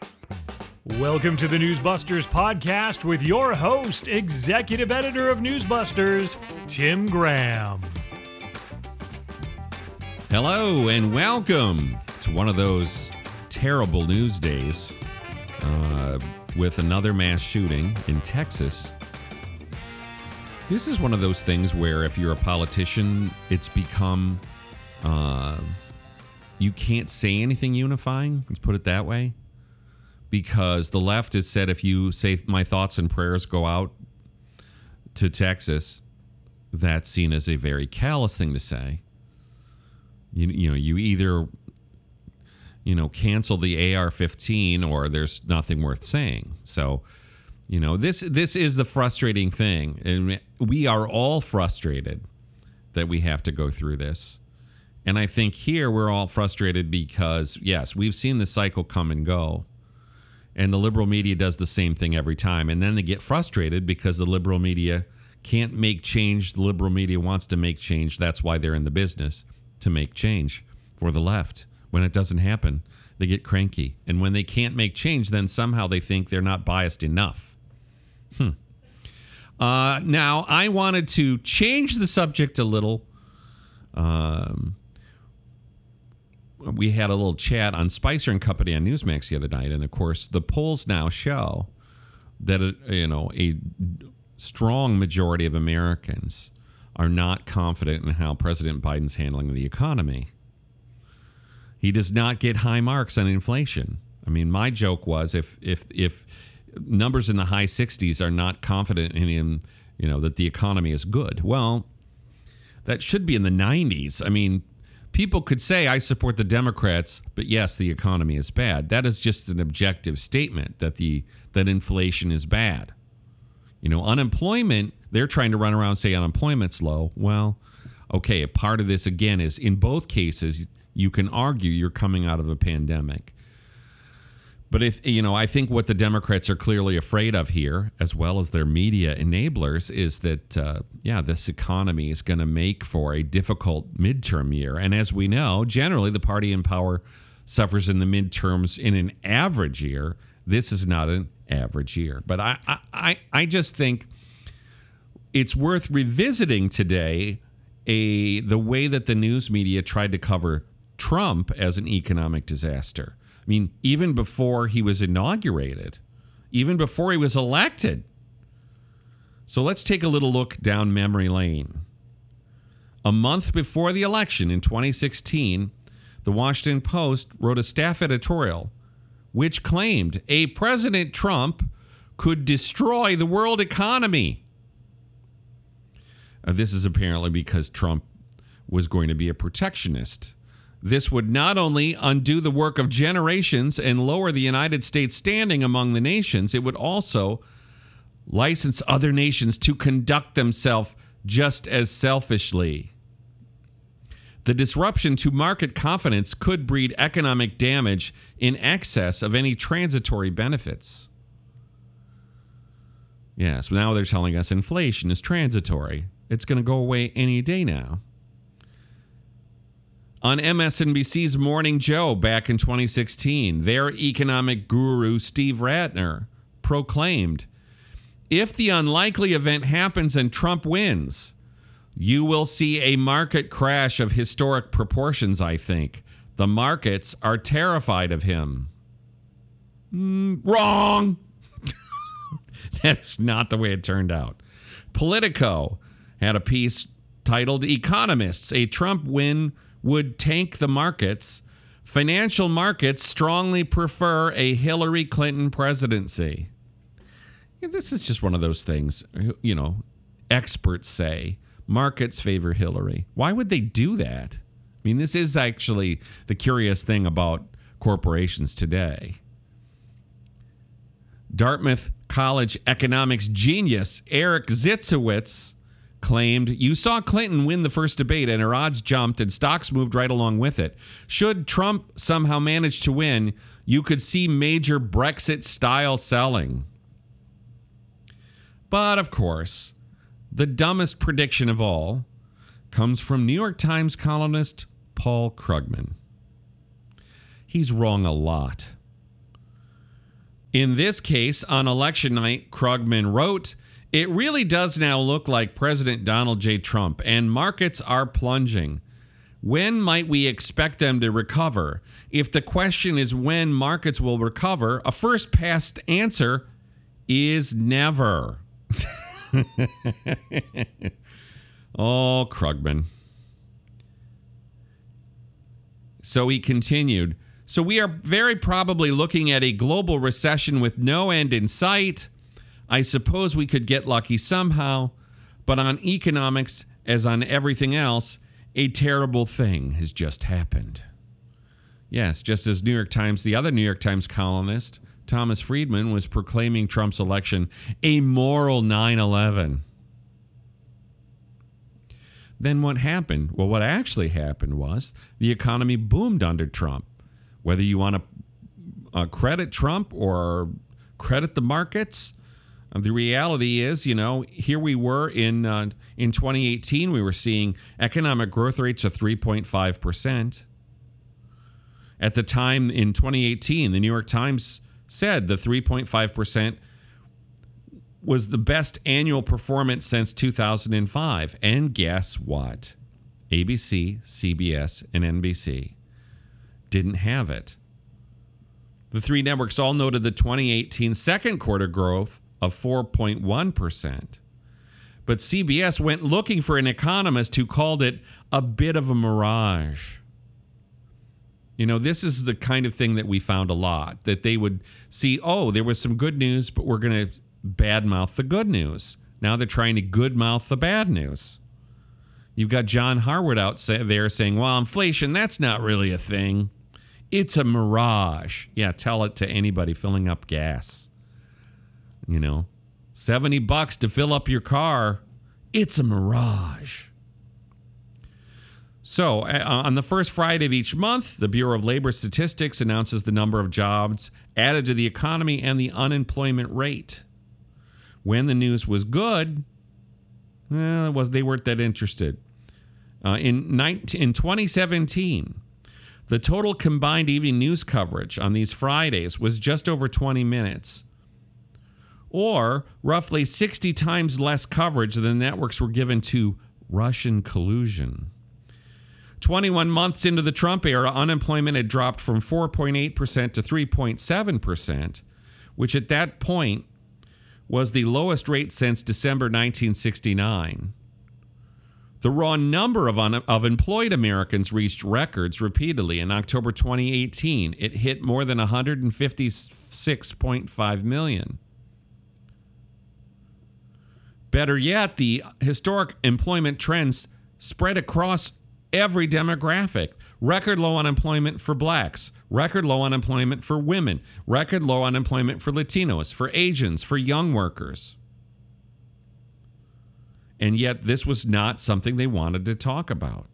Welcome to the Newsbusters podcast with your host, executive editor of Newsbusters, Tim Graham. Hello and welcome to one of those terrible news days with another mass shooting in Texas. This is one of those things where if you're a politician, it's become, you can't say anything unifying, let's put it that way, because the left has said if you say my thoughts and prayers go out to Texas, that's seen as a very callous thing to say. You either cancel the AR-15 or there's nothing worth saying. So, this is the frustrating thing. And we are all frustrated that we have to go through this. And I think here we're all frustrated because, yes, we've seen the cycle come and go. And the liberal media does the same thing every time. And then they get frustrated because the liberal media can't make change. The liberal media wants to make change. That's why they're in the business, to make change for the left. When it doesn't happen, they get cranky. And when they can't make change, then somehow they think they're not biased enough. Now, I wanted to change the subject a little. We had a little chat on Spicer and Company on Newsmax the other night. And, of course, the polls now show that, a strong majority of Americans are not confident in how President Biden's handling the economy. He does not get high marks on inflation. I mean, my joke was if numbers in the high 60s are not confident in him, that the economy is good. Well, that should be in the 90s. I mean, people could say, I support the Democrats, but yes, the economy is bad. That is just an objective statement that inflation is bad. Unemployment, they're trying to run around and say unemployment's low. Well, okay, a part of this, again, is in both cases, you can argue you're coming out of a pandemic. But I think what the Democrats are clearly afraid of here, as well as their media enablers, is that, this economy is going to make for a difficult midterm year. And as we know, generally the party in power suffers in the midterms in an average year. This is not an average year. But I just think it's worth revisiting today the way that the news media tried to cover Trump as an economic disaster. I mean, even before he was inaugurated, even before he was elected. So let's take a little look down memory lane. A month before the election in 2016, the Washington Post wrote a staff editorial which claimed a President Trump could destroy the world economy. This is apparently because Trump was going to be a protectionist. This would not only undo the work of generations and lower the United States' standing among the nations, it would also license other nations to conduct themselves just as selfishly. The disruption to market confidence could breed economic damage in excess of any transitory benefits. Yes, now they're telling us inflation is transitory. It's going to go away any day now. On MSNBC's Morning Joe back in 2016, their economic guru, Steve Ratner, proclaimed, if the unlikely event happens and Trump wins, you will see a market crash of historic proportions, I think. The markets are terrified of him. Wrong! That's not the way it turned out. Politico had a piece titled, Economists, a Trump win would tank the markets. Financial markets strongly prefer a Hillary Clinton presidency. This is just one of those things, experts say markets favor Hillary. Why would they do that? I mean, this is actually the curious thing about corporations today. Dartmouth College economics genius Eric Zitzowitz claimed, you saw Clinton win the first debate and her odds jumped and stocks moved right along with it. Should Trump somehow manage to win, you could see major Brexit-style selling. But, of course, the dumbest prediction of all comes from New York Times columnist Paul Krugman. He's wrong a lot. In this case, on election night, Krugman wrote, "It really does now look like President Donald J. Trump, and markets are plunging. When might we expect them to recover? If the question is when markets will recover, a first pass answer is never." Oh, Krugman. So he continued, "So we are very probably looking at a global recession with no end in sight. I suppose we could get lucky somehow, but on economics, as on everything else, a terrible thing has just happened." Yes, just as the other New York Times columnist, Thomas Friedman, was proclaiming Trump's election a moral 9/11. Then what happened? Well, what actually happened was the economy boomed under Trump. Whether you want to credit Trump or credit the markets, the reality is, here we were in 2018, we were seeing economic growth rates of 3.5%. At the time in 2018, the New York Times said the 3.5% was the best annual performance since 2005. And guess what? ABC, CBS, and NBC didn't have it. The three networks all noted the 2018 second quarter growth of 4.1%. But CBS went looking for an economist who called it a bit of a mirage. This is the kind of thing that we found a lot, that they would see, oh, there was some good news, but we're going to badmouth the good news. Now they're trying to goodmouth the bad news. You've got John Harwood out there saying, well, inflation, that's not really a thing. It's a mirage. Yeah, tell it to anybody filling up gas. $70 to fill up your car. It's a mirage. So, on the first Friday of each month, the Bureau of Labor Statistics announces the number of jobs added to the economy and the unemployment rate. When the news was good, they weren't that interested. In 2017, the total combined evening news coverage on these Fridays was just over 20 minutes, or roughly 60 times less coverage than the networks were given to Russian collusion. 21 months into the Trump era, unemployment had dropped from 4.8% to 3.7%, which at that point was the lowest rate since December 1969. The raw number of employed Americans reached records repeatedly. In October 2018, it hit more than 156.5 million. Better yet, the historic employment trends spread across every demographic. Record low unemployment for blacks, record low unemployment for women, record low unemployment for Latinos, for Asians, for young workers. And yet this was not something they wanted to talk about.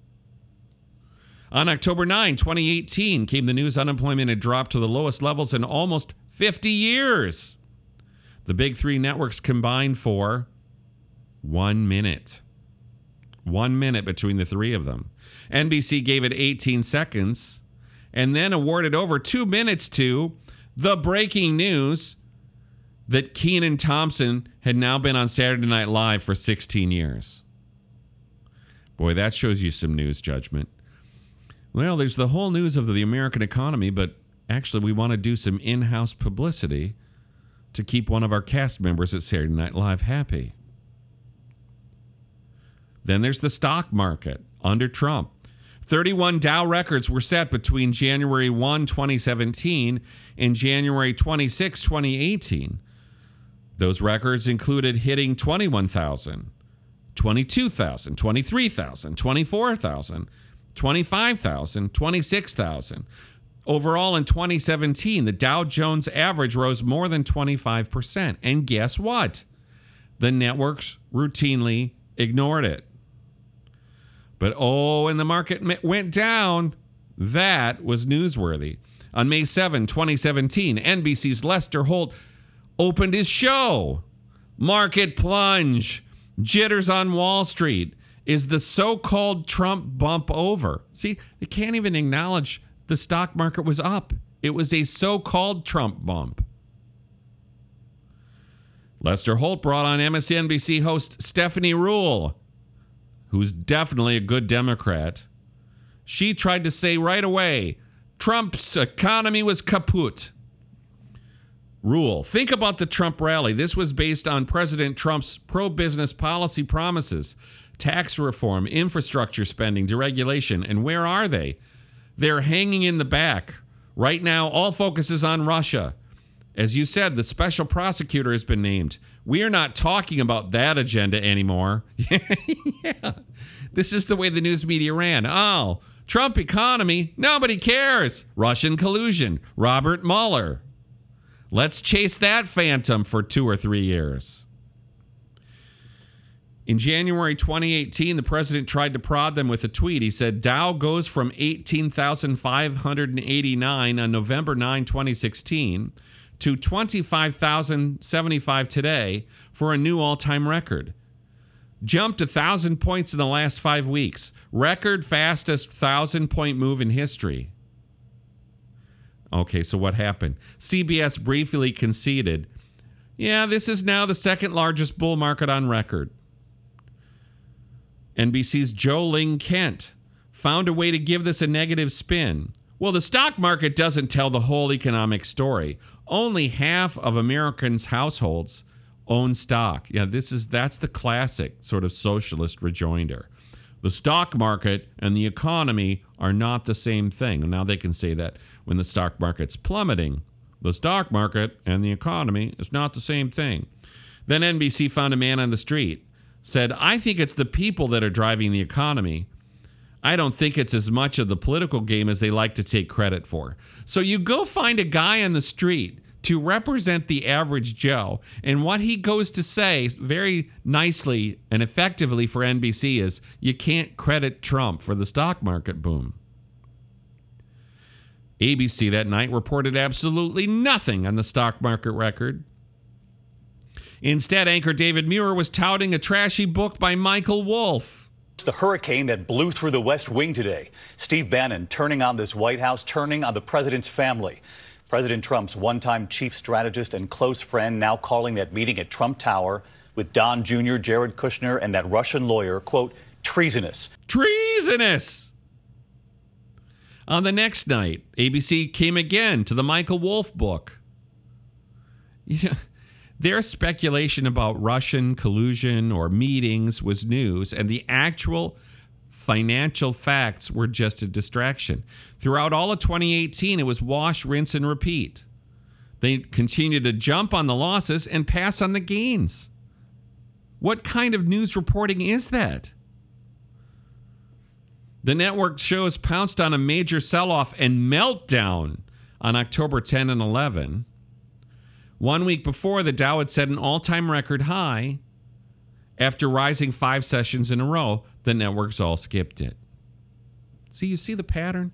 On October 9, 2018, came the news unemployment had dropped to the lowest levels in almost 50 years. The big three networks combined for 1 minute. 1 minute between the three of them. NBC gave it 18 seconds and then awarded over 2 minutes to the breaking news that Kenan Thompson had now been on Saturday Night Live for 16 years. Boy, that shows you some news judgment. Well, there's the whole news of the American economy, but actually we want to do some in-house publicity to keep one of our cast members at Saturday Night Live happy. Then there's the stock market under Trump. 31 Dow records were set between January 1, 2017 and January 26, 2018. Those records included hitting 21,000, 22,000, 23,000, 24,000, 25,000, 26,000. Overall in 2017, the Dow Jones average rose more than 25%. And guess what? The networks routinely ignored it. But when the market went down, that was newsworthy. On May 7, 2017, NBC's Lester Holt opened his show. Market plunge. Jitters on Wall Street. Is the so-called Trump bump over? See, they can't even acknowledge the stock market was up. It was a so-called Trump bump. Lester Holt brought on MSNBC host Stephanie Ruhle, who's definitely a good Democrat. She tried to say right away, Trump's economy was kaput. Ruhle, think about the Trump rally. This was based on President Trump's pro-business policy promises, tax reform, infrastructure spending, deregulation. And where are they? They're hanging in the back. Right now, all focus is on Russia. As you said, the special prosecutor has been named. We are not talking about that agenda anymore. Yeah. This is the way the news media ran. Oh, Trump economy, nobody cares. Russian collusion, Robert Mueller. Let's chase that phantom for 2 or 3 years. In January 2018, the president tried to prod them with a tweet. He said, Dow goes from 18,589 on November 9, 2016 to 25,075 today for a new all-time record. Jumped 1,000 points in the last 5 weeks. Record fastest 1,000-point move in history. Okay, so what happened? CBS briefly conceded, yeah, this is now the second largest bull market on record. NBC's Joe Ling Kent found a way to give this a negative spin. Well, the stock market doesn't tell the whole economic story. Only half of Americans' households own stock. Yeah, that's the classic sort of socialist rejoinder. The stock market and the economy are not the same thing. And now they can say that when the stock market's plummeting, the stock market and the economy is not the same thing. Then NBC found a man on the street, said, I think it's the people that are driving the economy. I don't think it's as much of the political game as they like to take credit for. So you go find a guy on the street to represent the average Joe, and what he goes to say very nicely and effectively for NBC is, you can't credit Trump for the stock market boom. ABC that night reported absolutely nothing on the stock market record. Instead, anchor David Muir was touting a trashy book by Michael Wolff. The hurricane that blew through the West Wing today. Steve Bannon turning on this White House, turning on the president's family. President Trump's one-time chief strategist and close friend now calling that meeting at Trump Tower with Don Jr., Jared Kushner, and that Russian lawyer, quote, treasonous. Treasonous! On the next night, ABC came again to the Michael Wolff book. You know, their speculation about Russian collusion or meetings was news, and the actual financial facts were just a distraction. Throughout all of 2018, it was wash, rinse, and repeat. They continued to jump on the losses and pass on the gains. What kind of news reporting is that? The network shows pounced on a major sell-off and meltdown on October 10 and 11. 1 week before, the Dow had set an all-time record high. After rising 5 sessions in a row, the networks all skipped it. See, you see the pattern?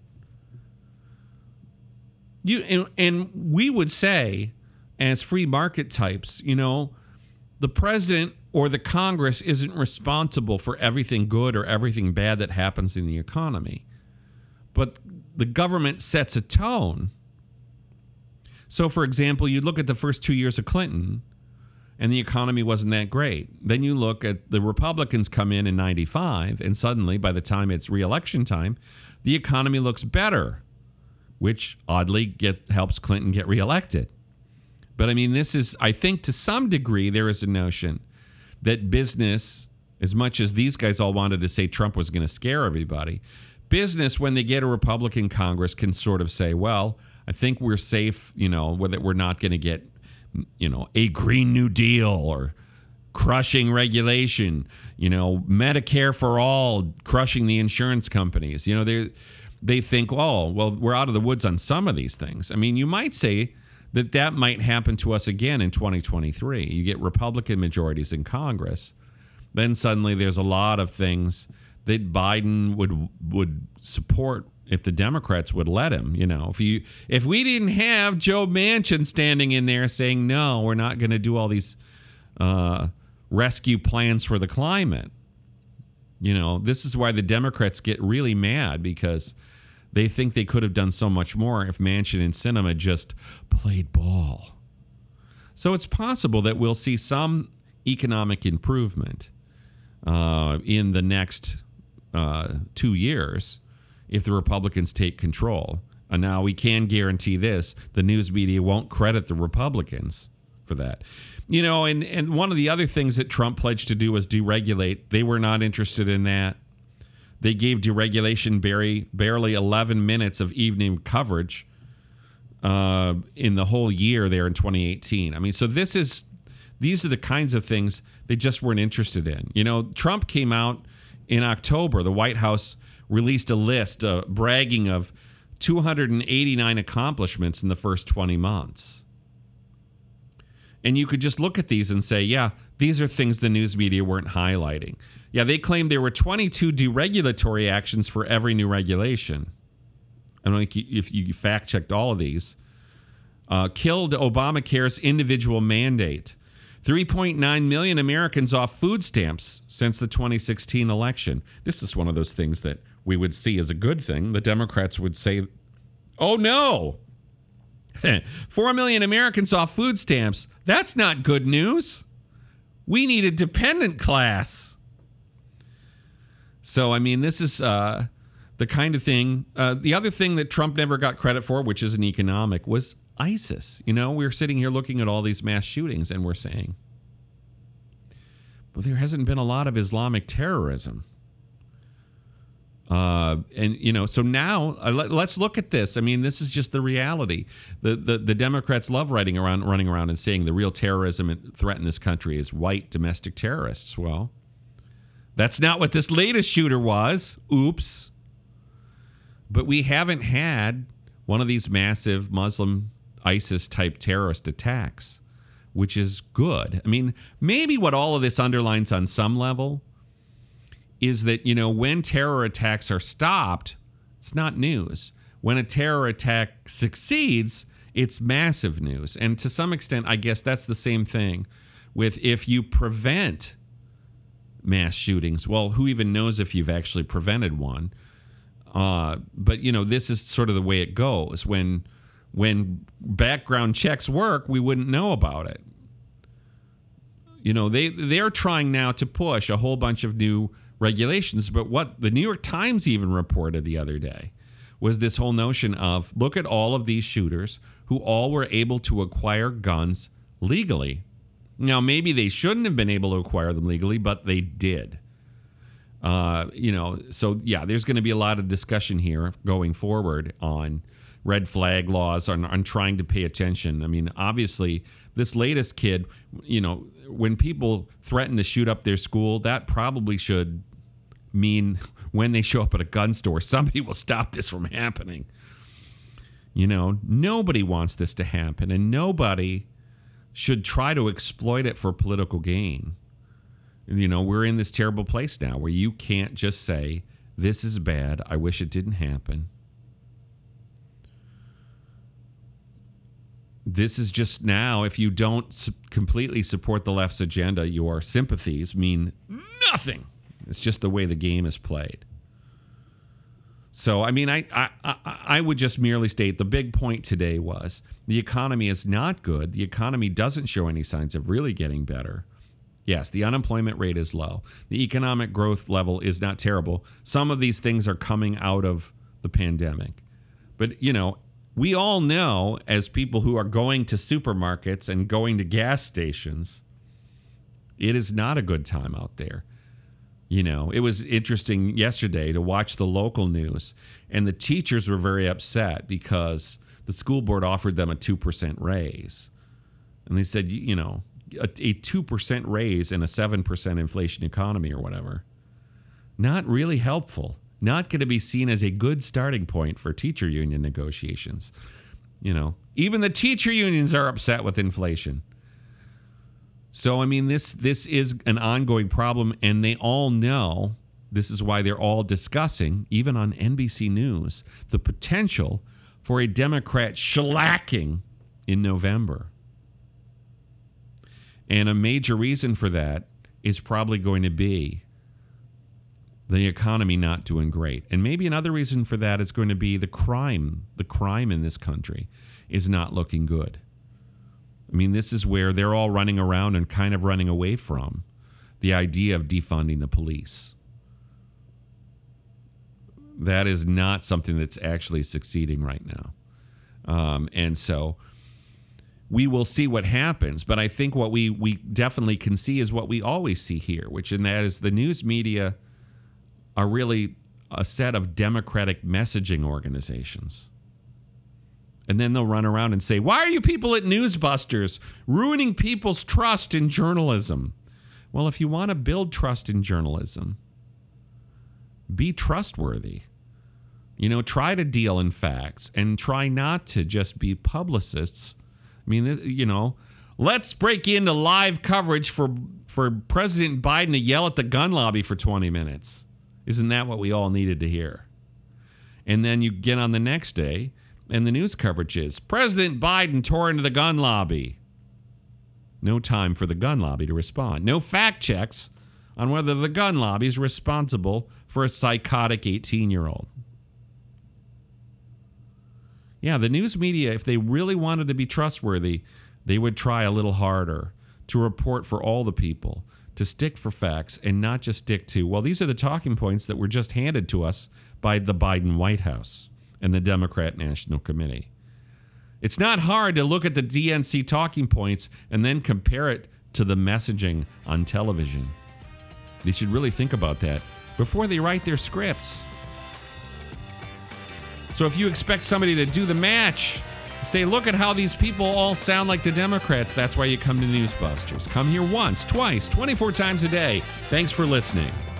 And we would say, as free market types, you know, the president or the Congress isn't responsible for everything good or everything bad that happens in the economy. But the government sets a tone. So, for example, you look at the first 2 years of Clinton, and the economy wasn't that great. Then you look at the Republicans come in 95, and suddenly, by the time it's re-election time, the economy looks better, which oddly helps Clinton get reelected. But I mean, this is, I think to some degree, there is a notion that business, as much as these guys all wanted to say Trump was going to scare everybody, business, when they get a Republican Congress, can sort of say, well, I think we're safe, you know, that we're not going to get, you know, a Green New Deal or crushing regulation, you know, Medicare for all, crushing the insurance companies. You know, they think, oh, well, we're out of the woods on some of these things. I mean, you might say that might happen to us again in 2023. You get Republican majorities in Congress. Then suddenly there's a lot of things that Biden would support if the Democrats would let him. You know, if we didn't have Joe Manchin standing in there saying, no, we're not going to do all these rescue plans for the climate. You know, this is why the Democrats get really mad, because they think they could have done so much more if Manchin and Sinema just played ball. So it's possible that we'll see some economic improvement in the next 2 years if the Republicans take control. And now we can guarantee this: the news media won't credit the Republicans for that. You know, and one of the other things that Trump pledged to do was deregulate. They were not interested in that. They gave deregulation barely 11 minutes of evening coverage in the whole year there in 2018. I mean, so these are the kinds of things they just weren't interested in. You know, Trump came out in October. The White House released a list bragging of 289 accomplishments in the first 20 months. And you could just look at these and say, yeah, these are things the news media weren't highlighting. Yeah, they claimed there were 22 deregulatory actions for every new regulation. I don't think if you fact-checked all of these. Killed Obamacare's individual mandate. 3.9 million Americans off food stamps since the 2016 election. This is one of those things that we would see as a good thing. The Democrats would say, oh, no. 4 million Americans off food stamps. That's not good news. We need a dependent class. So, I mean, this is the kind of thing. The other thing that Trump never got credit for, which is an economic, was ISIS. You know, we're sitting here looking at all these mass shootings and we're saying, but there hasn't been a lot of Islamic terrorism. And, you know, so now let's look at this. I mean, this is just the reality. The Democrats love running around and saying the real terrorism threat in this country is white domestic terrorists. Well, that's not what this latest shooter was. Oops. But we haven't had one of these massive Muslim ISIS-type terrorist attacks, which is good. I mean, maybe what all of this underlines on some level is that, you know, when terror attacks are stopped, it's not news. When a terror attack succeeds, it's massive news. And to some extent, I guess that's the same thing with if you prevent mass shootings. Well, who even knows if you've actually prevented one? But, you know, this is sort of the way it goes. When background checks work, we wouldn't know about it. You know, they're trying now to push a whole bunch of new regulations, but what the New York Times even reported the other day was this whole notion of, look at all of these shooters who all were able to acquire guns legally. Now, maybe they shouldn't have been able to acquire them legally, but they did. You know, so yeah, there's going to be a lot of discussion here going forward on red flag laws, on trying to pay attention. I mean, obviously, this latest kid, you know, when people threaten to shoot up their school, that probably should mean when they show up at a gun store, somebody will stop this from happening. You know, nobody wants this to happen, and nobody should try to exploit it for political gain. You know, we're in this terrible place now where you can't just say, this is bad, I wish it didn't happen. This is just now, if you don't completely support the left's agenda, your sympathies mean nothing. It's just the way the game is played. So, I mean, I would just merely state the big point today was the economy is not good. The economy doesn't show any signs of really getting better. Yes, the unemployment rate is low. The economic growth level is not terrible. Some of these things are coming out of the pandemic. But, you know, we all know, as people who are going to supermarkets and going to gas stations, it is not a good time out there. You know, it was interesting yesterday to watch the local news, and the teachers were very upset because the school board offered them a 2% raise. And they said, you know, a 2% raise in a 7% inflation economy or whatever, not really helpful. Not going to be seen as a good starting point for teacher union negotiations. You know, even the teacher unions are upset with inflation. So, I mean, this is an ongoing problem, and they all know this is why they're all discussing, even on NBC News, the potential for a Democrat shellacking in November. And a major reason for that is probably going to be the economy not doing great. And maybe another reason for that is going to be the crime. The crime in this country is not looking good. I mean, this is where they're all running around and kind of running away from the idea of defunding the police. That is not something that's actually succeeding right now. And so we will see what happens. But I think what we definitely can see is what we always see here, which in that is the news media are really a set of democratic messaging organizations. And then they'll run around and say, why are you people at Newsbusters ruining people's trust in journalism? Well, if you want to build trust in journalism, be trustworthy. Try to deal in facts and try not to just be publicists. I mean, let's break into live coverage for President Biden to yell at the gun lobby for 20 minutes. Isn't that what we all needed to hear? And then you get on the next day, and the news coverage is, President Biden tore into the gun lobby. No time for the gun lobby to respond. No fact checks on whether the gun lobby is responsible for a psychotic 18-year-old. Yeah, the news media, if they really wanted to be trustworthy, they would try a little harder to report for all the people, to stick for facts and not just stick to, well, these are the talking points that were just handed to us by the Biden White House and the Democrat National Committee. It's not hard to look at the DNC talking points and then compare it to the messaging on television. They should really think about that before they write their scripts. So if you expect somebody to do the match, say, look at how these people all sound like the Democrats, that's why you come to Newsbusters. Come here once, twice, 24 times a day. Thanks for listening.